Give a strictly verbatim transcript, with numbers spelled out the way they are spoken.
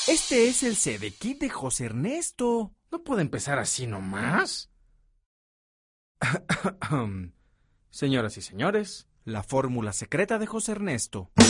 Este es el C D Kit de José Ernesto. ¿No puede empezar así nomás? Señoras y señores, la fórmula secreta de José Ernesto.